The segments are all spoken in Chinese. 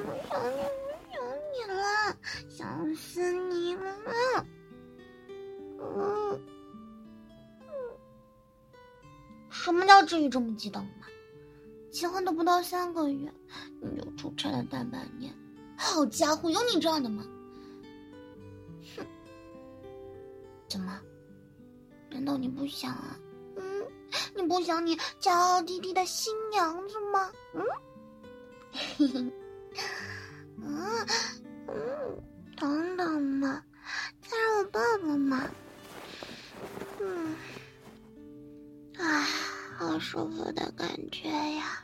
你了，想死你了。什么叫至于这么激动吗？结婚都不到3个月，你就出差了大半年，好家伙，有你这样的吗？哼，怎么？难道你不想啊？你不想你骄傲滴滴的新娘子吗？等等嘛，再让我抱抱嘛。好舒服的感觉呀！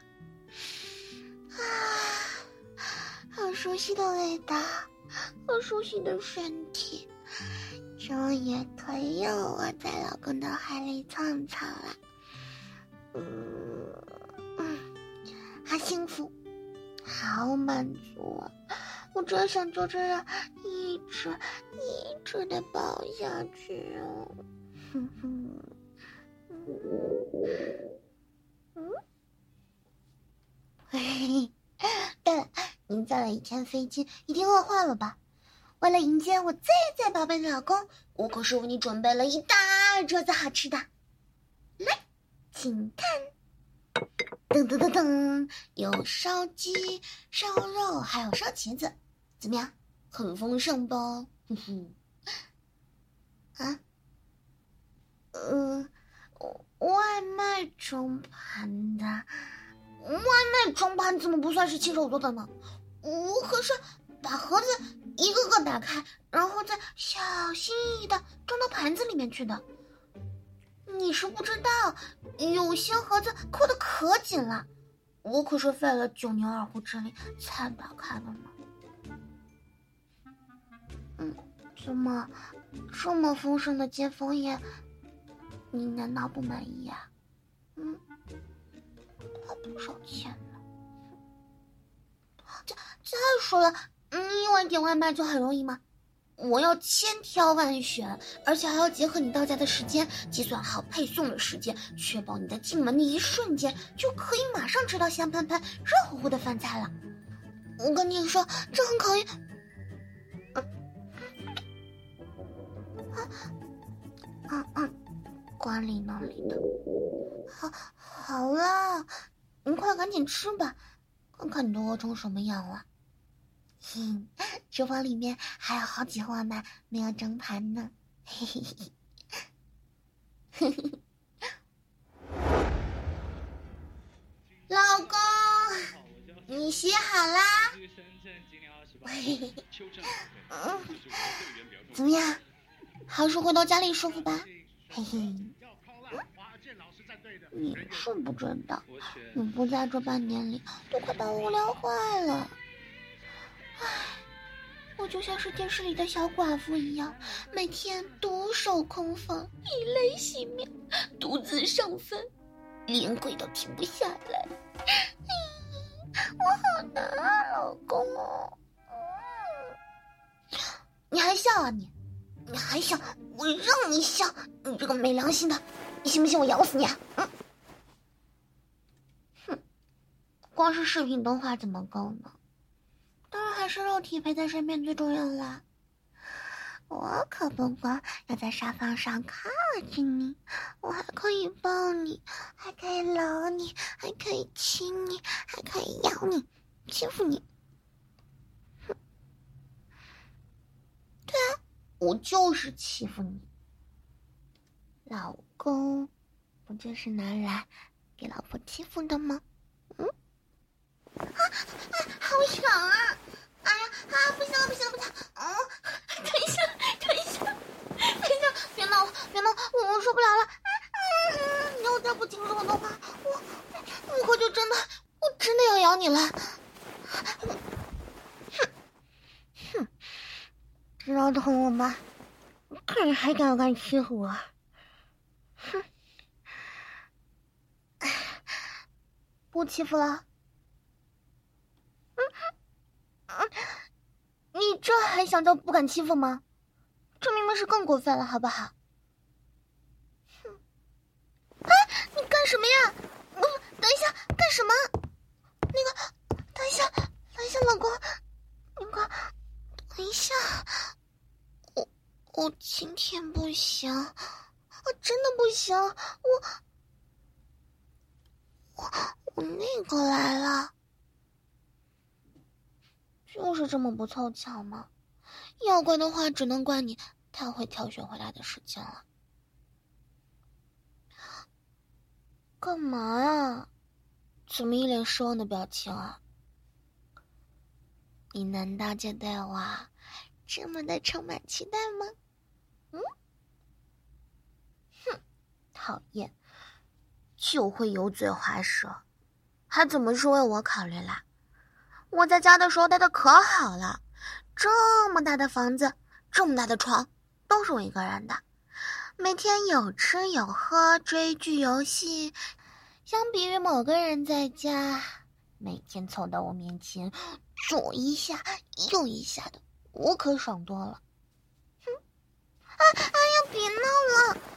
好熟悉的味道，好熟悉的身体，终于可以有我在老公的怀里蹭蹭了。好幸福，好满足啊！我真想就这样一直的抱下去哦。对了，你坐了1天飞机，一定饿坏了吧？为了迎接我最宝贝的老公，我可是为你准备了一大桌子好吃的。来，请看，噔噔噔噔，有烧鸡、烧肉，还有烧茄子，怎么样？很丰盛吧？外卖装盘的，外卖装盘怎么不算是亲手做的呢？我可是把盒子一个个打开，然后再小心翼翼的装到盘子里面去的。你是不知道，有些盒子扣得可紧了，我可是费了9牛2虎之力才打开的呢。怎么这么丰盛的接风宴，你难道不满意啊？花多少钱呢？再说了，你以为点外卖就很容易吗？我要千挑万选，而且还要结合你到家的时间，计算好配送的时间，确保你在进门的一瞬间就可以马上吃到香喷喷、热乎乎的饭菜了。我跟你说，这很考验。管理那里的。好了，你快赶紧吃吧，看看你都饿成什么样了。厨房里面还有好几盒外卖没有蒸盘呢。老公，你洗好啦？怎么样？还是回到家里舒服吧？你是不知道，你不在这半年里都快把我无聊坏了。我就像是电视里的小寡妇一样，每天独守空房，以泪洗面，独自上坟，连跪都停不下来。我好难啊，老公。你还笑啊你还笑？我让你笑，你这个没良心的，你信不信我咬死你啊？光是视频通话怎么够呢？当然还是肉体陪在身边最重要啦。我可不光要在沙发上靠近你，我还可以抱你，还可以搂你，还可以亲你，还可以咬你，欺负你。对啊，我就是欺负你。老公不就是拿来给老婆欺负的吗？好痒啊！哎呀不行了！等一下，别闹，我受不了了！你要再不听说我的话，我可就真的要咬你了！知道疼我吗？看你还敢欺负我！不欺负了。你这还想叫不敢欺负吗？这明明是更过分了，好不好？你干什么呀？等一下，干什么？等一下，老公， 今天不行，我真的不行，我那个来了，就是这么不凑巧吗？要怪的话，只能怪你太会挑选回来的时间了。干嘛呀？怎么一脸失望的表情啊？你难道就对我这么的充满期待吗？哼，讨厌，就会油嘴滑舌，还怎么是为我考虑啦？我在家的时候待的可好了，这么大的房子，这么大的床，都是我一个人的，每天有吃有喝，追剧游戏。相比于某个人在家每天凑到我面前左一下右一下的，我可爽多了。哎呀，别闹了！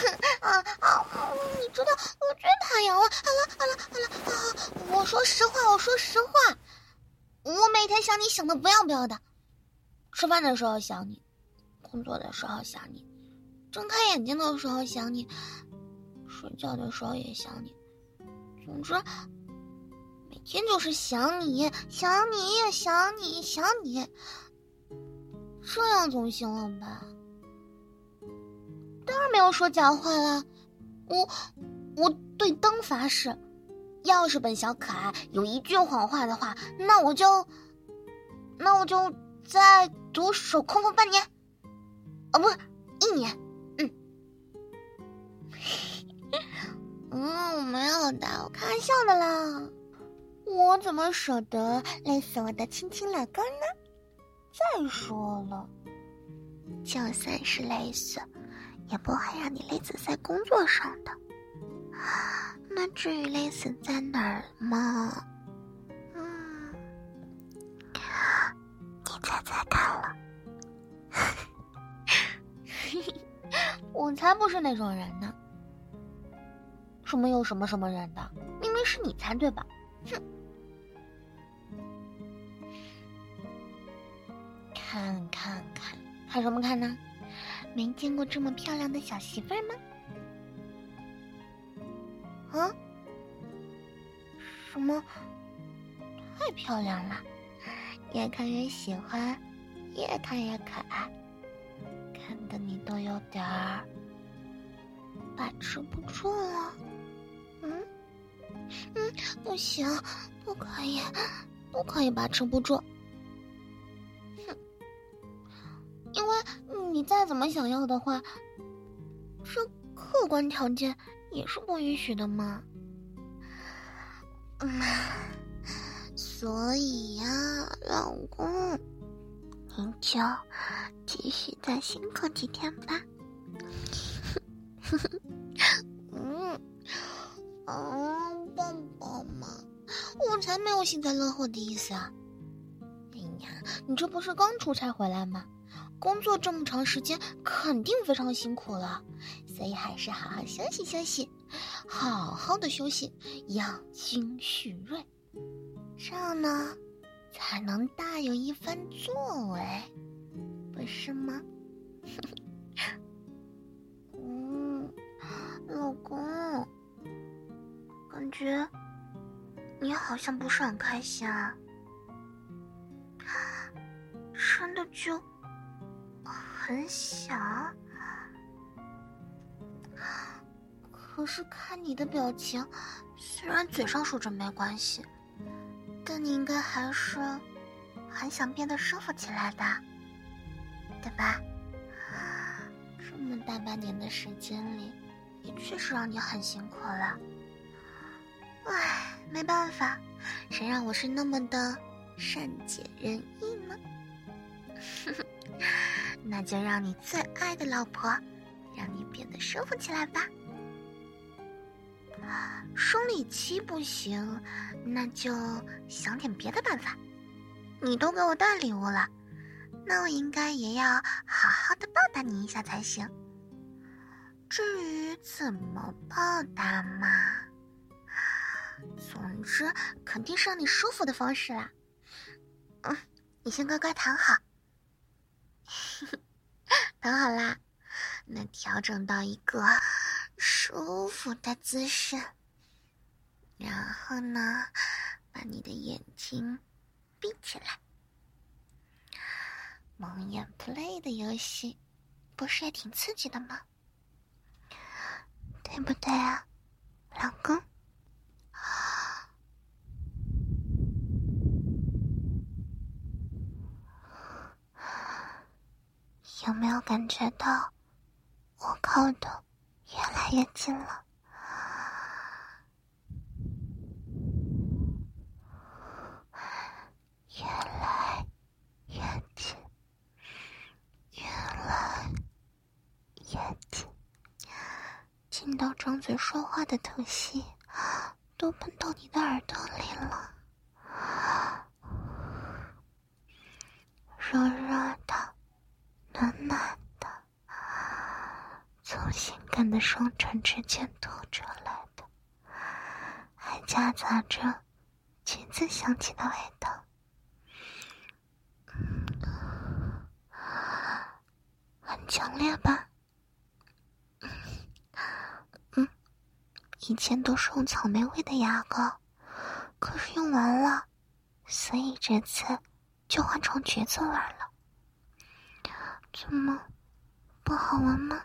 你知道我最讨厌了。好了，我说实话，我每天想你想的不要不要的，吃饭的时候想你，工作的时候想你，睁开眼睛的时候想你，睡觉的时候也想你。总之，每天就是想你，这样总行了吧？当然没有说假话啦，我对灯发誓，要是本小可爱有一句谎话的话，那我就再独守空房半年，不是1年。没有的，我开玩笑的啦。我怎么舍得累死我的亲亲老公呢？再说了，就算是累死，也不会让你累死在工作上的。那至于累死在哪儿嘛？你猜猜看了。我才不是那种人呢。什么有什么人的，明明是你才对吧？哼！看什么看呢？没见过这么漂亮的小媳妇儿吗？啊？什么？太漂亮了，越看越喜欢，越看越可爱，看得你都有点儿把持不住了。不行，不可以把持不住。因为你再怎么想要的话，这客观条件也是不允许的嘛。所以呀，老公，你就继续再辛苦几天吧。棒棒嘛，我才没有幸灾乐祸的意思啊！哎呀，你这不是刚出差回来吗？工作这么长时间，肯定非常辛苦了，所以还是好好休息休息，好好的休息，养精蓄锐，这样呢，才能大有一番作为，不是吗？老公，感觉你好像不是很开心啊，真的就很想，可是看你的表情，虽然嘴上说着没关系，但你应该还是很想变得舒服起来的，对吧？这么大半年的时间里，也确实让你很辛苦了。唉，没办法，谁让我是那么的善解人意呢？那就让你最爱的老婆，让你变得舒服起来吧。生理期不行，那就想点别的办法。你都给我带礼物了，那我应该也要好好的报答你一下才行。至于怎么报答嘛，总之肯定是让你舒服的方式啦。你先乖乖躺好。 躺好啦，那调整到一个舒服的姿势，然后呢，把你的眼睛闭起来。蒙眼 play 的游戏不是也挺刺激的吗？对不对啊，老公？有没有感觉到我靠的越来越近了？越来越近，越来越近，近到张嘴说话的特性都喷到你的耳朵里了。热热的，暖暖的，从性感的双唇之间透出来的，还夹杂着橘子香气的味道。很强烈吧？以前都是用草莓味的牙膏，可是用完了，所以这次就换成橘子味了。怎么不好闻吗？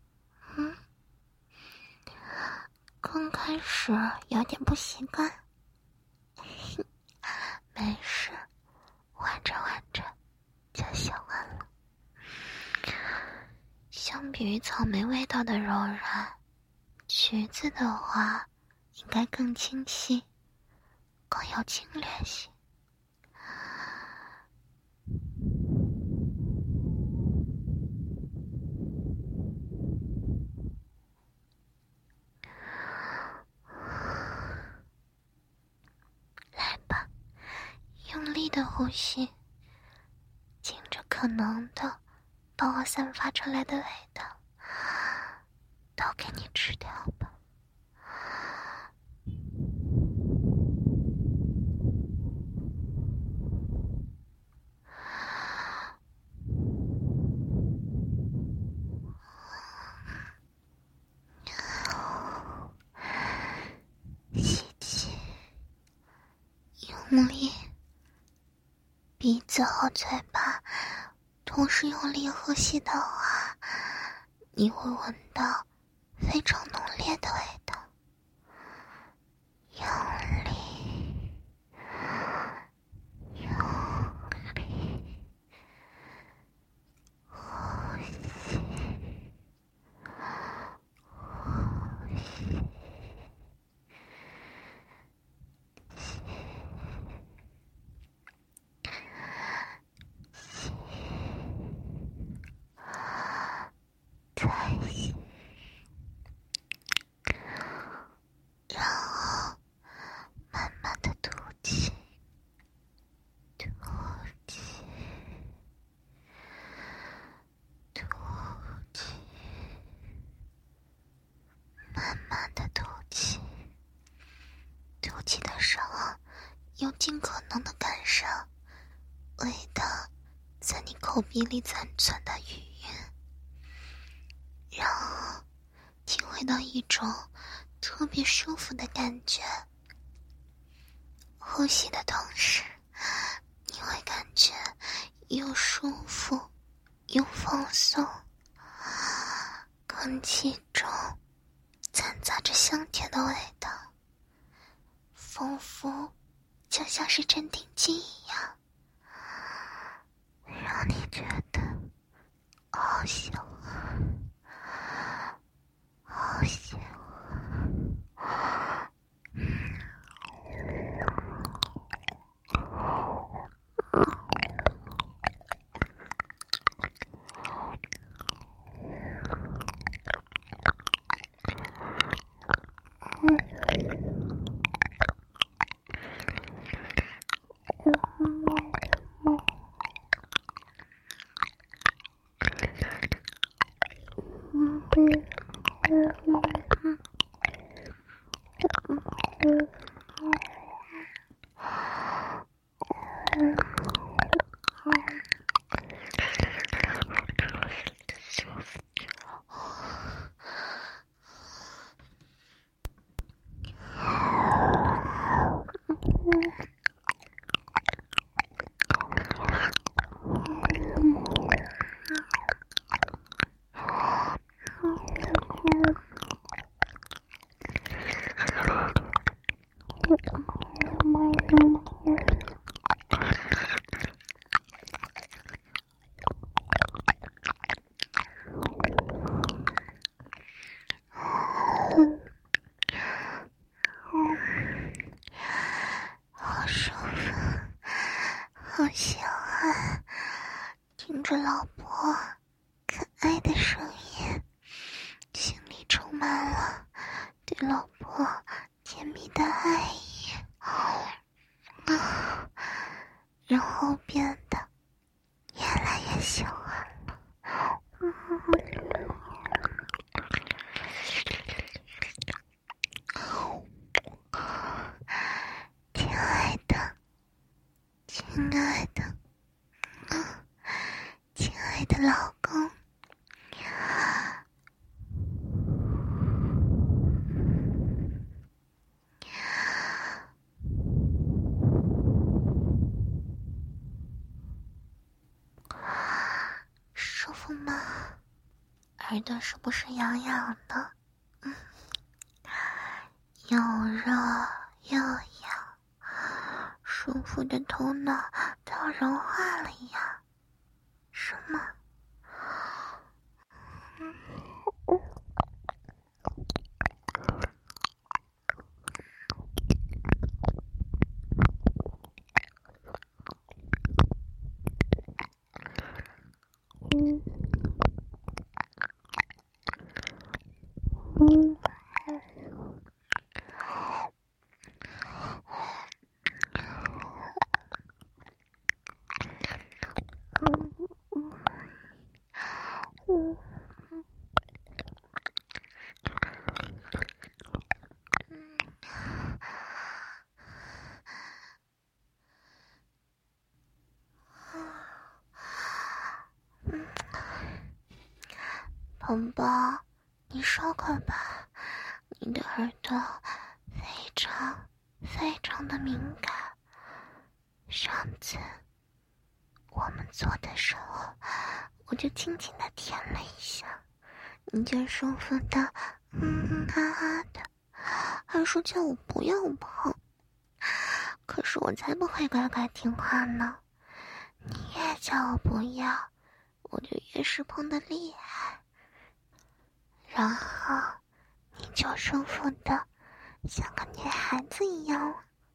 刚开始有点不习惯，没事，玩着玩着就习惯了。相比于草莓味道的柔软，橘子的话应该更清晰，更有侵略性。来吧，用力的呼吸，尽着可能的把我散发出来的味道都给你吃掉吧。吸气，用力，鼻子和嘴巴同时用力呼吸的话，你会闻到非常浓烈的味道。用力，用力，呼吸，呼吸。再吸，然后慢慢的吐气，吐气，吐气，慢慢的吐气。吐气的时候，要尽可能的感受味道在你口鼻里残存的余韵，然后体会到一种特别舒服的感觉。呼吸的同时，你会感觉又舒服又放松，空气中掺杂着香甜的味道，仿佛就像是镇定剂一样，让你觉得好香，好香。 听着老婆可爱的声音，心里充满了对老婆甜蜜的爱意，然后变得越来越喜欢了。亲爱的，亲爱的，亲爱的老公，舒服吗？耳朵是不是痒痒的？又热又痒，舒服的头脑都要融化了一样，是吗？宝宝，你说过吧，你的耳朵非常的敏感。上次我们做的时候，我就轻轻的舔了一下，你就舒服的的，还说叫我不要碰。可是我才不会乖乖听话呢，你越叫我不要，我就越是碰的厉害。然后你就舒服的像个女孩子一样。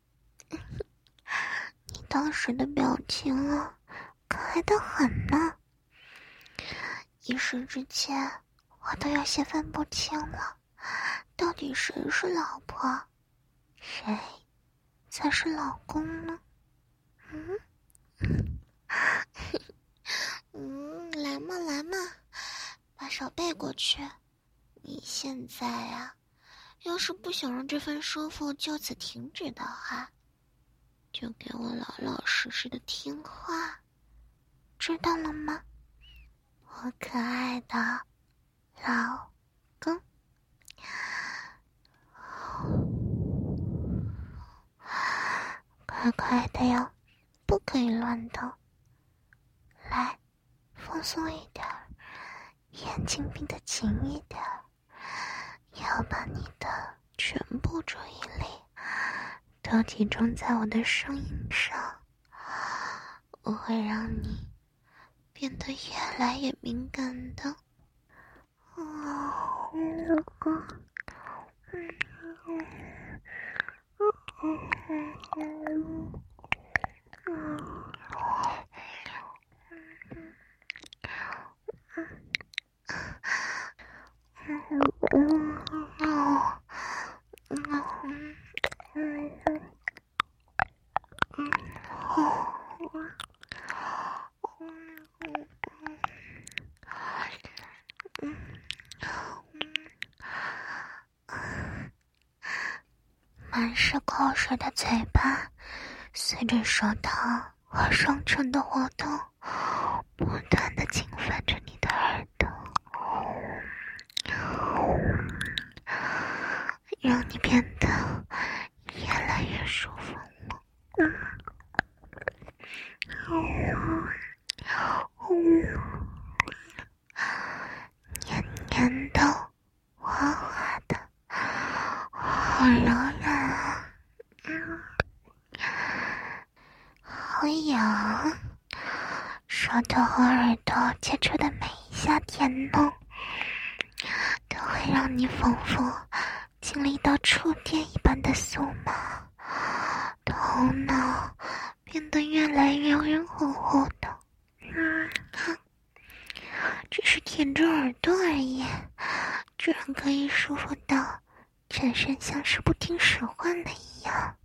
你当时的表情可爱得很呢，一时之间我都有些分不清了，到底谁是老婆，谁才是老公呢？来嘛来嘛，把手背过去。你现在要是不想让这份舒服就此停止的话，就给我老老实实的听话，知道了吗？我可爱的老公。乖乖的哟，不可以乱动。来，放松一点，眼睛闭得紧一点，要把你的全部注意力都集中在我的声音上，我会让你变得越来越敏感的。满是口水的嘴巴随着手套和双唇的活动不断地侵犯着你的耳朵，让你变得越来越舒服了。黏黏的，滑滑的，好柔软啊，好痒，手头和耳朵接触的每一下舔弄都会让你仿佛经历到触电一般的酥麻，头脑变得越来越圆乎乎的。只是舔着耳朵而已，居然可以舒服到全身像是不听使唤的一样。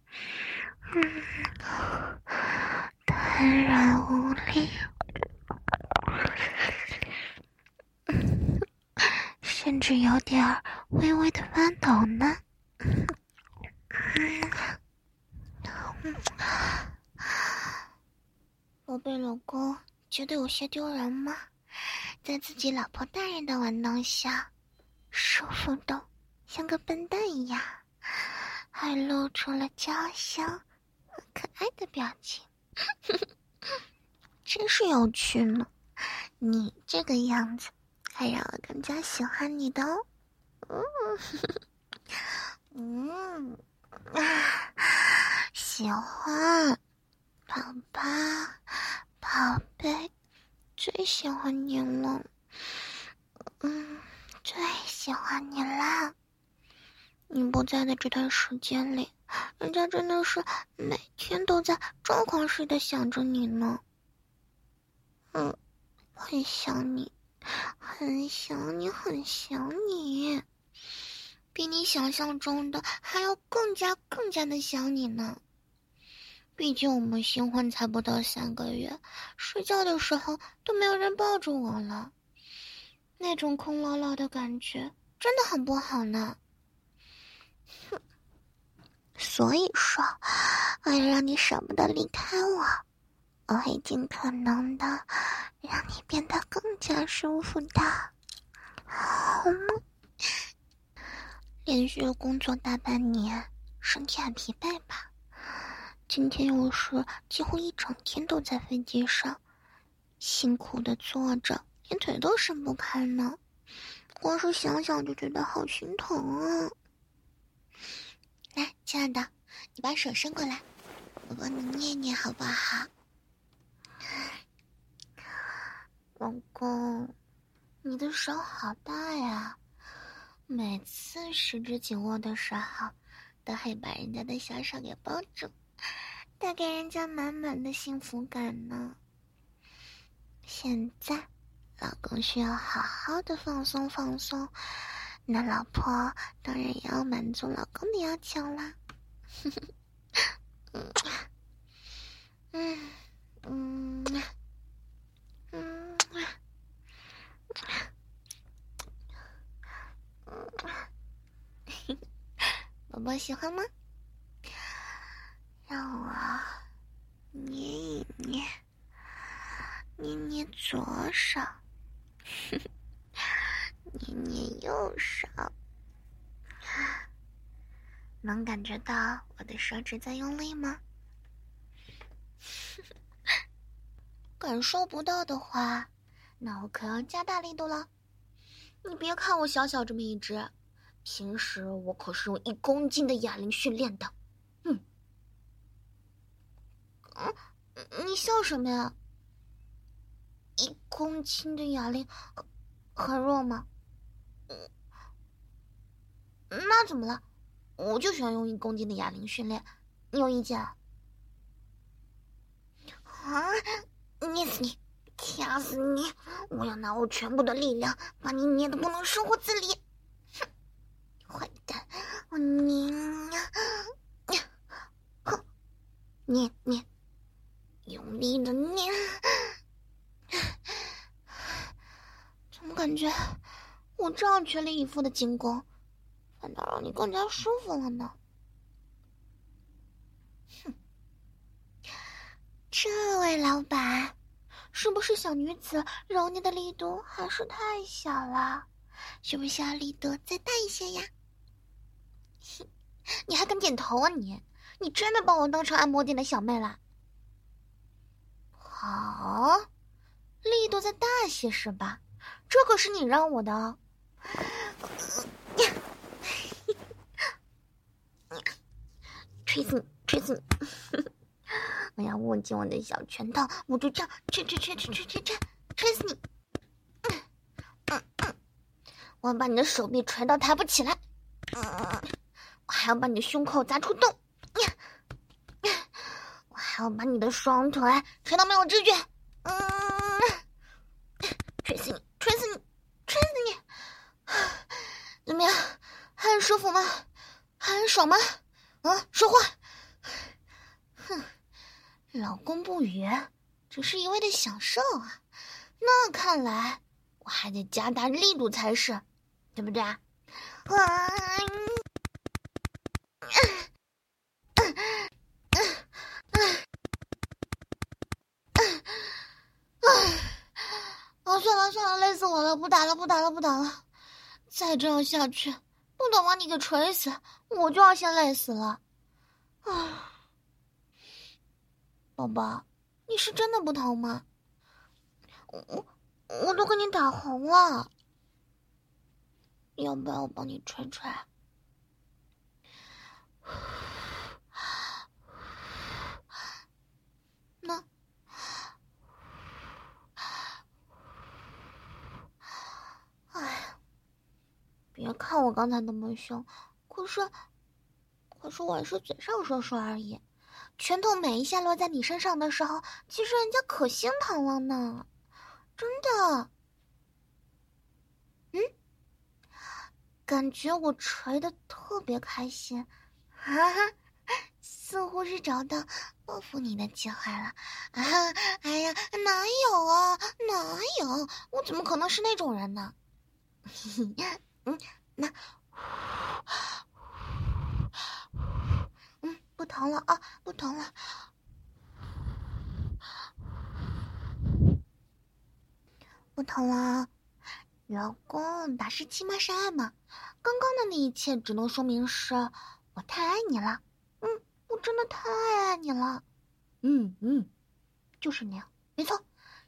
瘫软无力，甚至有点微微的发抖呢。 宝贝老公，觉得有些丢人吗？在自己老婆大人的玩弄下，舒服的像个笨蛋一样，还露出了娇羞和可爱的表情。真是有趣呢，你这个样子还让我更加喜欢你的哦。喜欢，宝宝，宝贝，最喜欢你了。最喜欢你啦！你不在的这段时间里，人家真的是每天都在抓狂似的想着你呢。很想你，很想你，很想你，比你想象中的还要更加的想你呢。毕竟我们新婚才不到3个月，睡觉的时候都没有人抱着我了，那种空落落的感觉真的很不好呢。所以说，为了让你舍不得离开我，我会尽可能的让你变得更加舒服的，好吗？连续工作大半年，身体很疲惫吧？今天又是几乎一整天都在飞机上，辛苦的坐着，连腿都伸不开呢。光是想想就觉得好心疼啊！来，亲爱的，你把手伸过来，我帮你捏捏好不好？老公，你的手好大呀，每次十指紧握的时候，都会把人家的小手给抱住，带给人家满满的幸福感呢。现在老公需要好好的放松放松，那老婆当然也要满足老公的要求啦。宝宝喜欢吗？让我捏一捏，捏捏左手，捏捏右手，能感觉到我的手指在用力吗？感受不到的话，那我可要加大力度了。你别看我小小这么一只，平时我可是用1公斤的哑铃训练的。你笑什么呀？1公斤的哑铃很弱吗？那怎么了？我就喜欢用1公斤的哑铃训练，你有意见啊？捏死你，掐死你！我要拿我全部的力量把你捏得不能生活自理！哼，坏蛋，我捏捏捏，用力的捏。怎么感觉我这样全力以赴的进攻，反倒让你更加舒服了呢？哼，这位老板，是不是小女子揉你的力度还是太小了？需不需要力度再大一些呀？你还敢点头啊你？你真的把我当成按摩店的小妹了？好，力度再大些是吧？这可是你让我的哦。吹死你，吹死你！我要握紧我的小拳头，我就这样吹死你！我要把你的手臂捶到抬不起来，我还要把你的胸口砸出洞，我还要把你的双腿捶到没有知觉。捶死你，捶死你，捶死你！怎么样，还很舒服吗？还很爽吗？说话！哼，老公不语，只是一味的享受啊。那看来我还得加大力度才是，对不对？算了，累死我了，不打了。再这样下去，不等把你给锤死，我就要先累死了。宝宝，你是真的不疼吗？我都给你打红了，要不要我帮你吹吹？那，哎呀，别看我刚才那么凶，可是我也是嘴上说说而已。拳头每一下落在你身上的时候，其实人家可心疼了呢，真的。感觉我捶得特别开心，哈哈，似乎是找到报复你的机会了。哎呀，哪有啊，哪有？我怎么可能是那种人呢？不疼了啊，不疼了。不疼了，老公，打是亲，骂是爱嘛。刚刚的那一切只能说明是我太爱你了。我真的太爱你了。就是那样，没错。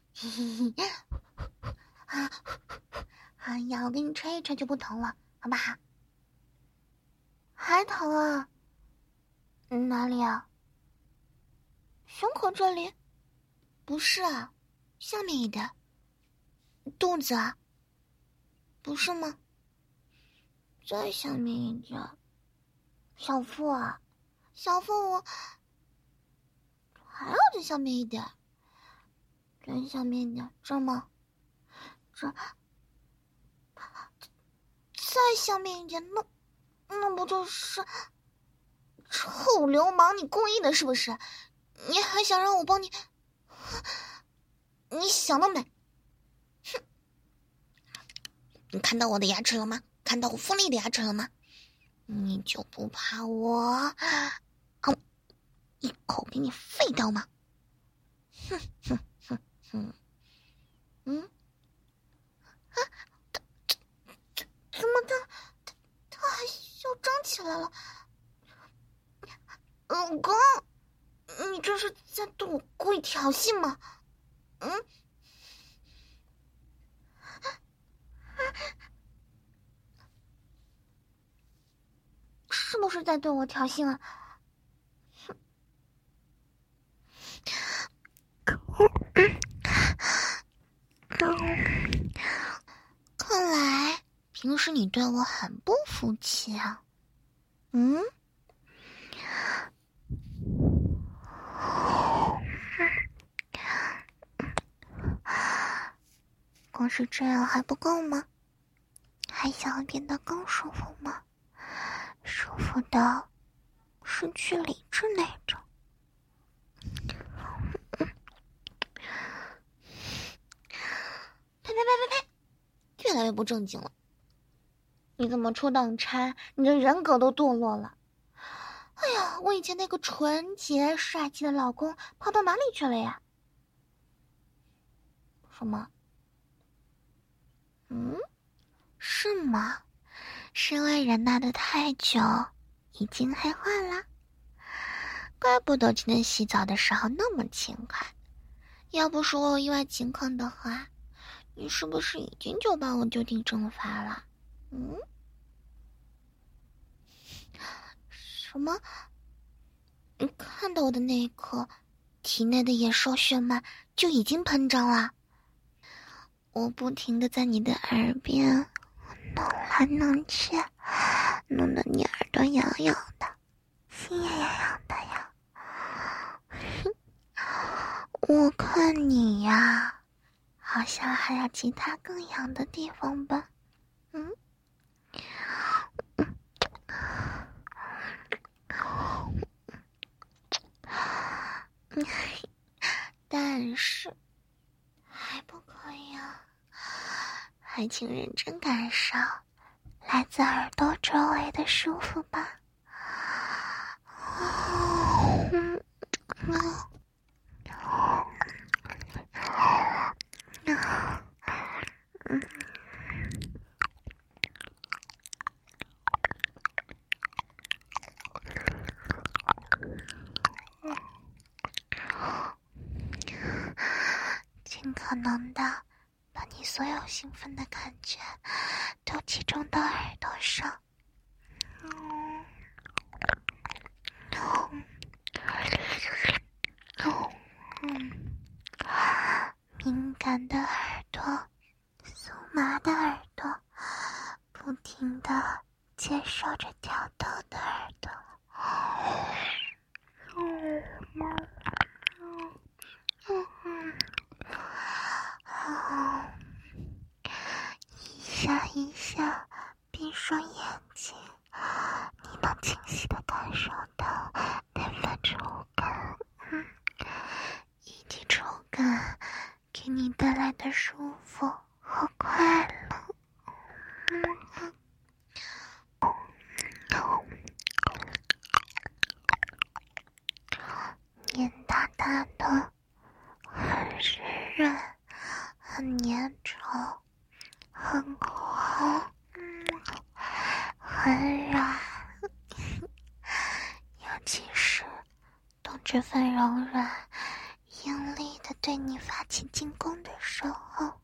哎呀，我给你吹一吹就不疼了，好不好？还疼啊？哪里啊？胸口这里？不是啊，下面一点。肚子啊？不是吗？再下面一点。小腹啊？小腹我还要再下面一点。再下面一点，这吗？这再下面一点，那不就是臭流氓？你故意的是不是？你还想让我帮你？你想得美！哼！你看到我的牙齿了吗？看到我锋利的牙齿了吗？你就不怕我一口给你废掉吗？怎么他还嚣张起来了？老公，你这是在对我故意挑衅吗？是不是在对我挑衅啊？看来平时你对我很不服气啊。光是这样还不够吗？还想要变得更舒服吗？舒服到失去理智那种。呸！越来越不正经了。你怎么出挡拆？你的人格都堕落了。哎呀，我以前那个纯洁帅气的老公跑到哪里去了呀？什么？是吗？是因为忍耐的太久，已经黑化了。怪不得今天洗澡的时候那么勤快。要不是我有意外情况的话，你是不是已经就把我就地正法了？什么？你看到我的那一刻，体内的野兽血脉就已经膨胀了。我不停地在你的耳边弄来弄去，弄得你耳朵痒痒的，心也痒痒的呀。 我看你呀，好像还有其他更痒的地方吧？但是还不可以啊，还请认真感受来自耳朵周围的舒服吧。尽可能的把你所有兴奋的感觉都集中到耳朵上。敏感的耳朵，酥麻的耳朵，不停的接受着挑逗的耳朵。一下一下闭上眼睛，你能清晰的感受到那份触感，以及触感给你带来的舒服和快乐。黏哒哒的，很湿润，很粘稠，很滑，很软。尤其是当这份柔软用力的对你发起进攻的时候，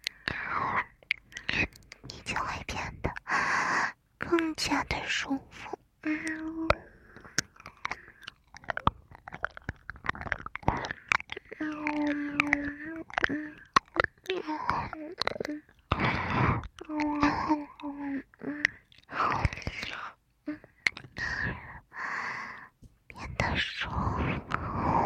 你就会变得更加的舒服。变得舒服。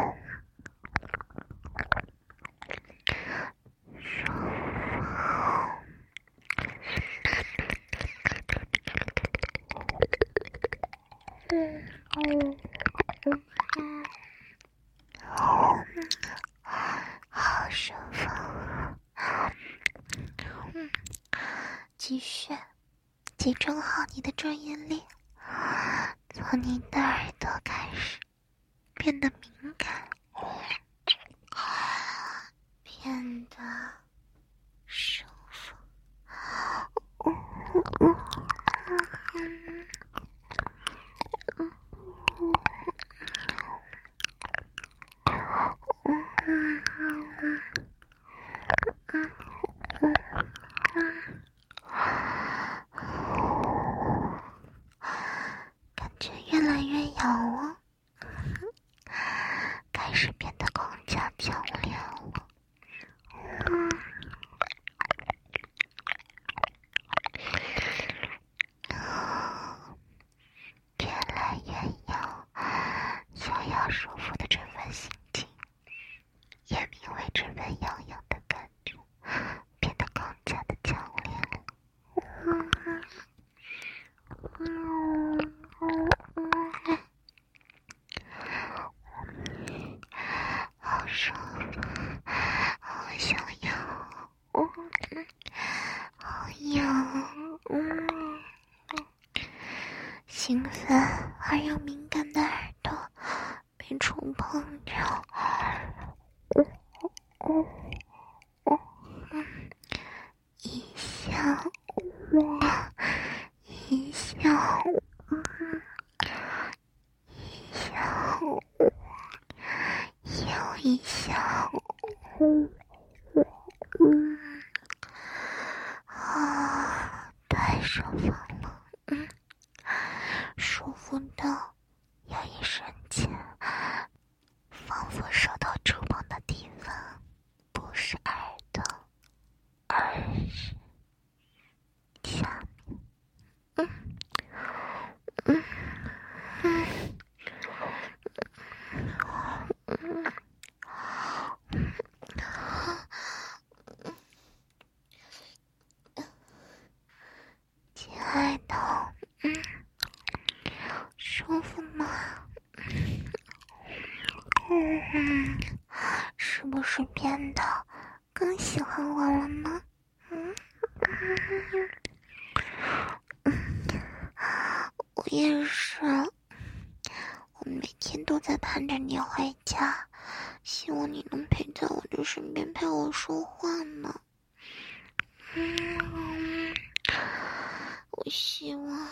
好舒服。继续集中好你的注意力，从你的耳朵开始变得敏感，变得舒服。感觉越来越痒了，开始变得更加强烈了。越来越痒，想要舒服的这份心情，也因为这份痒痒的感觉，变得更加的强烈了。好爽，好想要，好痒，兴奋而又敏感的耳朵被触碰着，一下我，一下一下又一下太舒服了，舒服到有一瞬间，仿佛受到触碰的地方不是耳朵，而是下面。 更喜欢我了吗？我也是，我每天都在盼着你回家，希望你能陪在我的身边陪我说话呢。我希望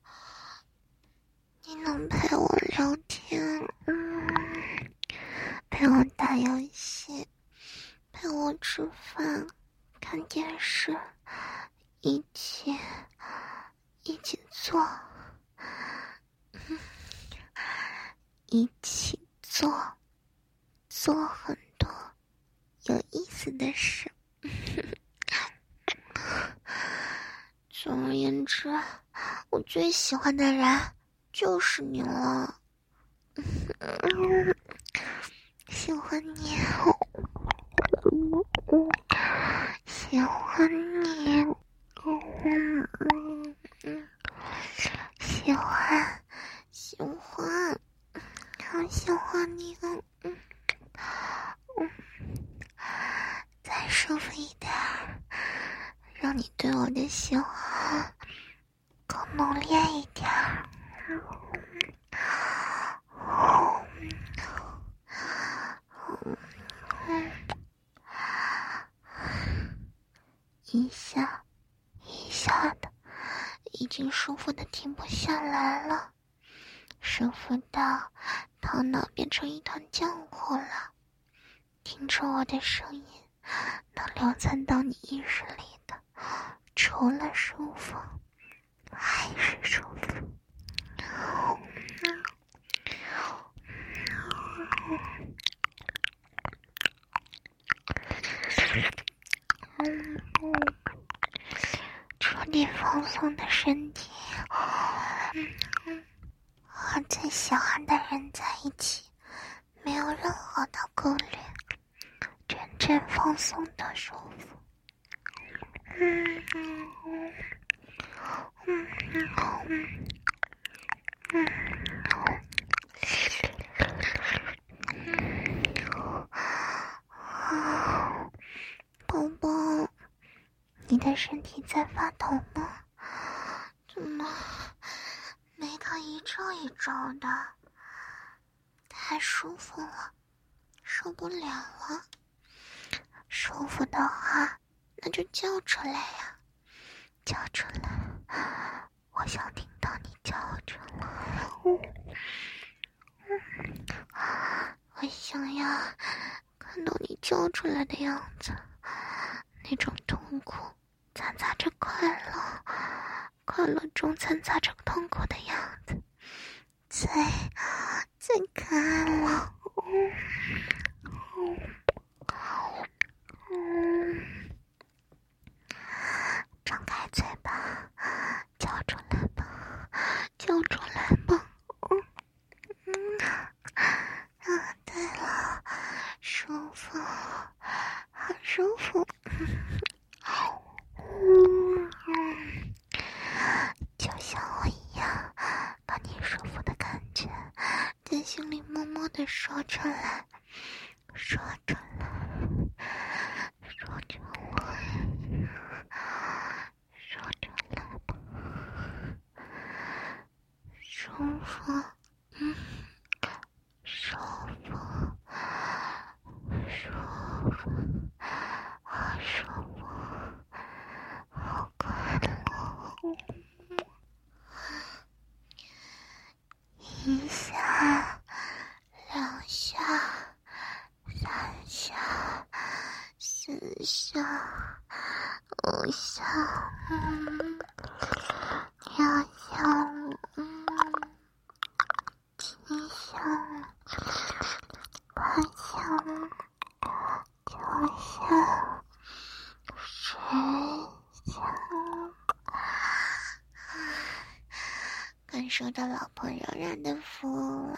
你能陪我聊天，陪我打游戏，陪我吃饭看电视，一起做很多有意思的事。总而言之，我最喜欢的人就是你了。喜欢你，喜欢你，喜欢，好喜欢你啊！再舒服一点，让你对我的喜欢更浓烈一点。一下的，已经舒服的停不下来了，舒服到头脑变成一团浆糊了。听着我的声音，能流窜到你意识里的，除了舒服，还是舒服。彻底放松的身体，和最喜欢的人在一起，没有任何的顾虑，真正放松的舒服。宝宝，你的身体在发抖吗？怎么没到一皱一皱的？太舒服了，受不了了。舒服的话，那就叫出来呀，叫出来！我想听到你叫出来。我想要看到你叫出来的样子，那种痛苦掺杂着快乐，快乐中掺杂着痛苦的样子，最可爱了。张开嘴巴，叫出来吧，叫出来吧。对了，舒服，好舒服。就像我一样，把你舒服的感觉在心里默默地说出来，说出来，说出来，说出来吧，舒服，舒服，舒服，好舒服，好快乐。一下，两下，三下，四下，五下，六下，七下，八下，九下，十下。感受到老婆柔软的肤了。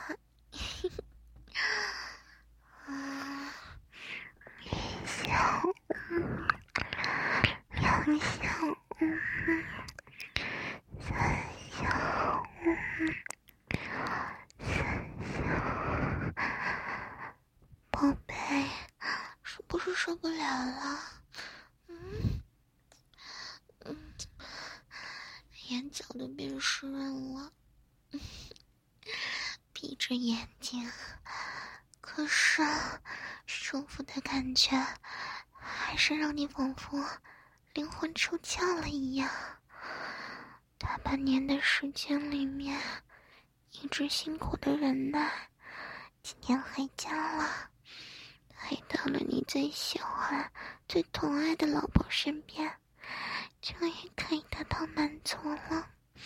一下，两下，三下，四下。宝贝，是不是受不了了。眼角都变湿润了，闭着眼睛，可是舒服的感觉还是让你仿佛灵魂出窍了一样。大半年的时间里面，一直辛苦的忍耐，今天回家了，回到了你最喜欢最疼爱的老婆身边，终于可以得到满足了。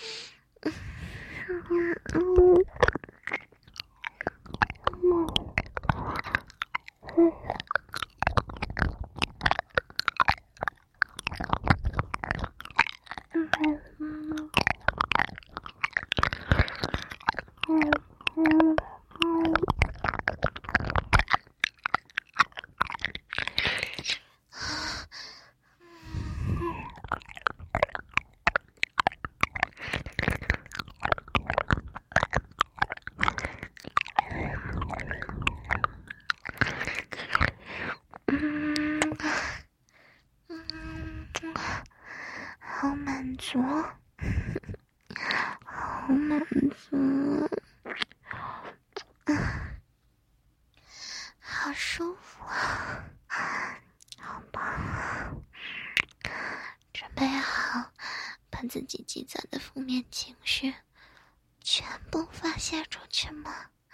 好满足，好满足，好舒服啊，好棒啊！准备好把自己积攒的负面情绪全部发泄出去吗？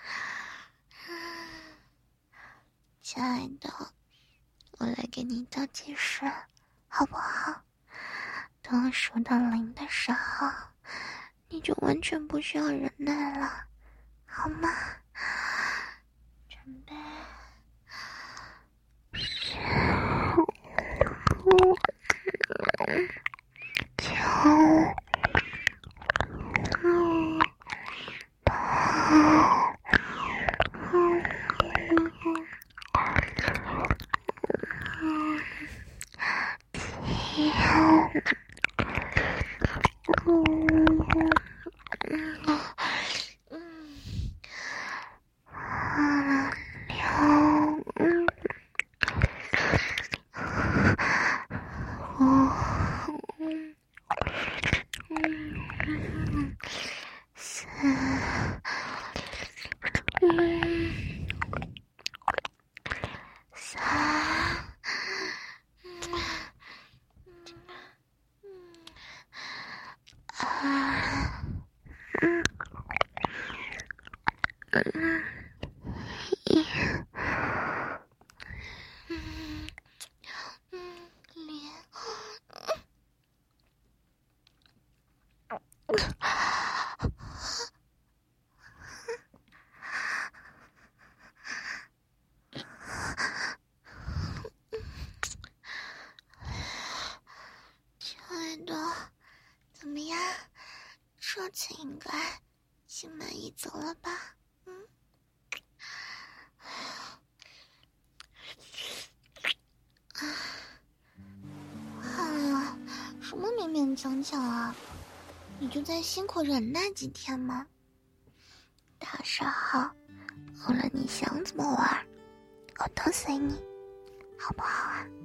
亲爱的，我来给你倒计时，好不好？当我数到0的时候，你就完全不需要忍耐了，好吗？准备10、9、亲爱的，怎么样？这次应该心满意足了吧？什么勉勉强强啊？你就再辛苦忍耐几天吗？到时候无论你想怎么玩，我都随你，好不好啊？